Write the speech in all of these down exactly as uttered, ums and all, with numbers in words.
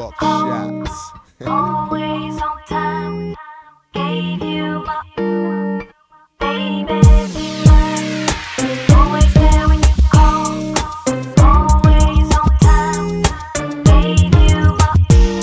Buck shots. Always on time, gave you my baby. Always there when you call. Always on time, gave you my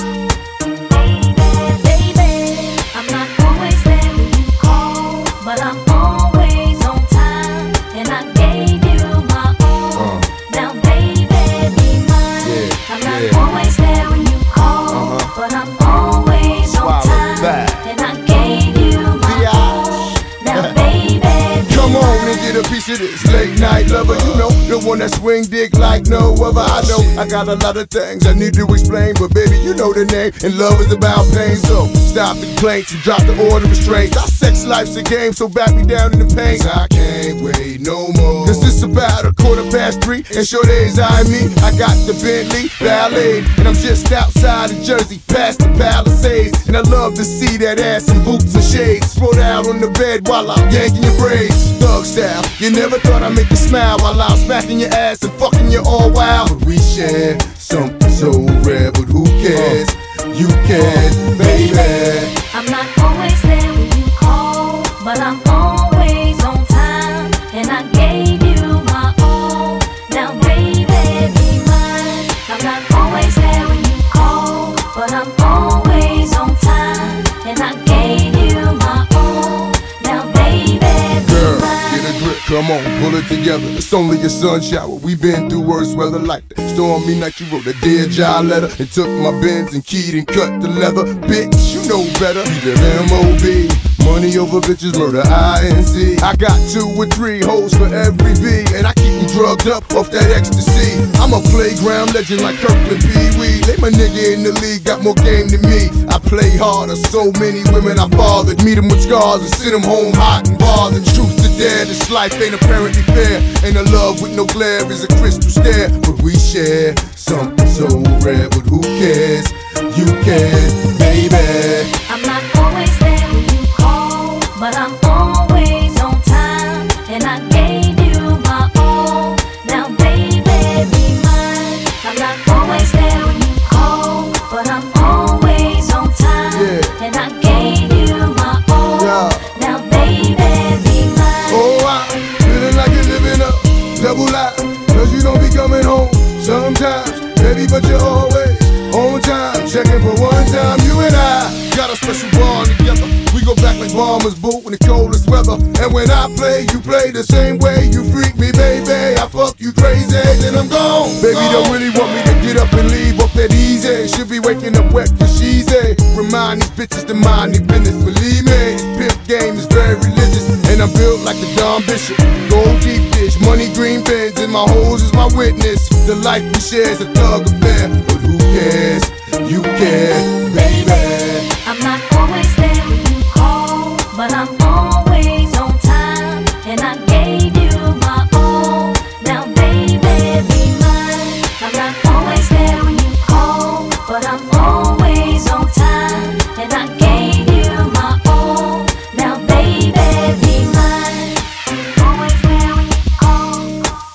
baby. Baby, I'm not always there when you call, but I'm always on time, and I gave you my all. Uh. Now, baby, be mine. Yeah, I'm not yeah. always there when you call, uh-huh. but I'm always on time, and I gave you my all. Now, baby, come on and get a piece of this late night lover. You know, the one that swing dick like no other. I know I got a lot of things I need to explain, but baby, you know the name, and love is about pain. So stop the complaints and drop the order of restraints. Our sex life's a game, so back me down in the paint. I can't wait no more, cause it's about a quarter past three, and sure days I me. I got the Bentley Ballet, and I'm just outside of Jersey, past the Palisades. And I love to see that ass in boots and shades, spread out on the bed while I'm yanking your braids. Thug style, you never thought I'd make you smile while I'm smacking your ass and fucking you all wild. But we share something so rare, but who cares? You can, baby. I'm not always there when you call, but I'm always on time, and I gave you my all. Now, baby, be mine. I'm not always there when you call, but I'm always on time, and I gave you my all. Now, baby, be Girl, mine. get a grip, come on, pull it together. It's only a sun shower. We been through worse weather like that. Stormy night, you wrote a Dear John letter and took my Benz and keyed and cut the leather. Bitch, you know better. We live M O B. Money over bitches, murder I N C. I got two or three hoes for every V, and I keep them drugged up off that ecstasy. I'm a playground legend like Kirkland Pee Wee. They my nigga in the league, got more game than me. I play harder, so many women I fathered. Meet them with scars and send them home hot and bothered. Truth to dare, this life ain't apparently fair. Ain't a love with no glare is a crystal stare. But we share something so rare, but who cares? You can, baby. I'm not always there when you call, but I'm always on time, and I gave you my all. Now, baby, be mine. I'm not always there when you call, but I'm always on time, yeah. and I gave you my all. Yeah. Now, baby, be mine. Oh, I'm feeling like you're living up double life, cause you don't be coming home sometimes, baby, but you're always on time. Checking for one time, you and I got a special bond together. We go back like bombers boot in the coldest weather. And when I play, you play the same way. You freak me, baby, I fuck you crazy, then I'm gone. Baby, don't really want me to get up and leave up that easy. Should be waking up wet for she's a. Remind these bitches to mind their business. Believe me, this pimp game is very religious, and I'm built like the Don Bishop. Gold deep dish, money green bins, and my hoes is my witness. The life we share is a thug affair, but who cares? You care, baby. I'm not always there when you call, but I'm always on time, and I gave you my all. Now, baby, be mine. I'm not always there when you call, but I'm always on time, and I gave you my all. Now, baby, be mine. Always there when you call,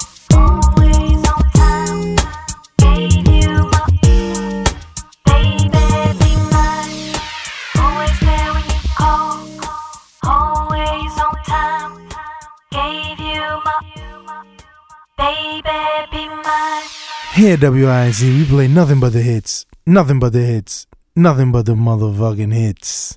always on time, gave you my baby, be mine. Always there when you call, always on time, gave you my baby, be mine. Here at W I Z, we play nothing but the hits, nothing but the hits, nothing but the motherfucking hits.